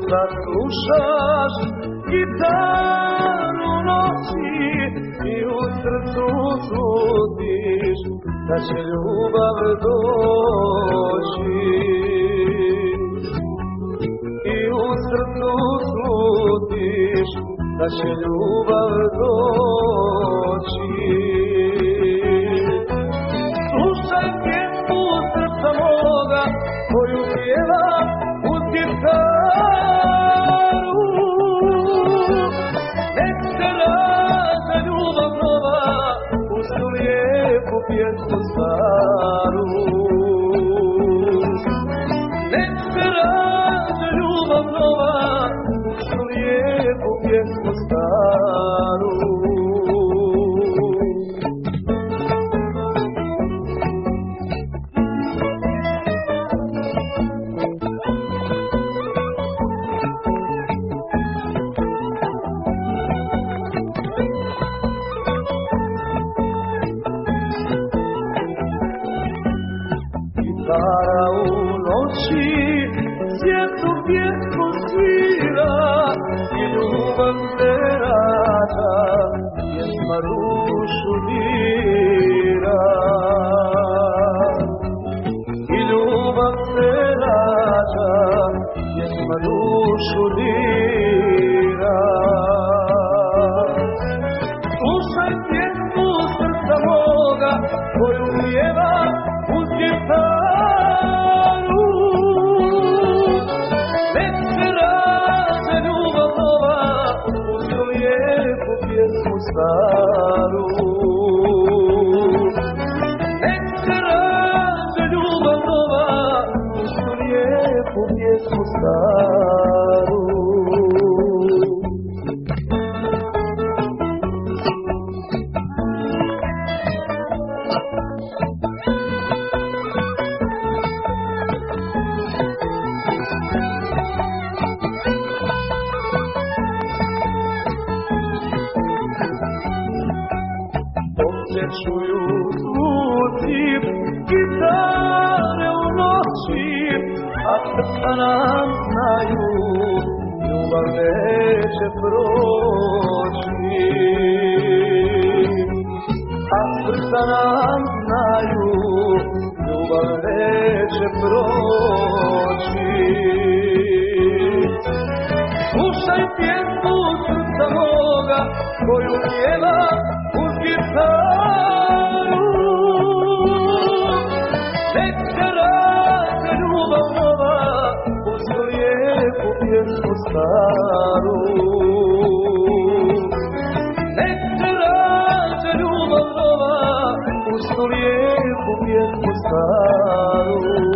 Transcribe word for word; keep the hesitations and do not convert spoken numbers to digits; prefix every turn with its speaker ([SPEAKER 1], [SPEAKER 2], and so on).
[SPEAKER 1] kad slušaš gitaru noći i u srcu slutiš da će ljubav doći. I u srcu slutiš da će ljubav doći. Slušaj pjesmu srca moga koju pjevam uz gitaru. Nek se rađa ljubav nova uz tu lijepu pjesmu staru. Nek se rađa ljubav nova uz tu lijepu pjesmu staru. Gitara u noći svijetlu pjesmu svira i ljubav se rađa, pjesma dušu dira. I ljubav se rađa, pjesma dušu dira. Slušaj pjesmu srca moga koju pjevam uz gitaru. Nek se rađa ljubav nova uz tu lijepu pjesmu staru. Nek se rađa ljubav nova uz tu lijepu pjesmu staru. Čuju zvuci gitare u noći, a srca nam znaju, ljubav neće proći. A srca nam znaju, ljubav neće proći. Slušaj pjesmu srca moga koju pjevam uz gitaru. Nek se rađa ljubav nova uz tu lijepu pjesmu staru. Nek se rađa ljubav nova uz tu lijepu pjesmu staru.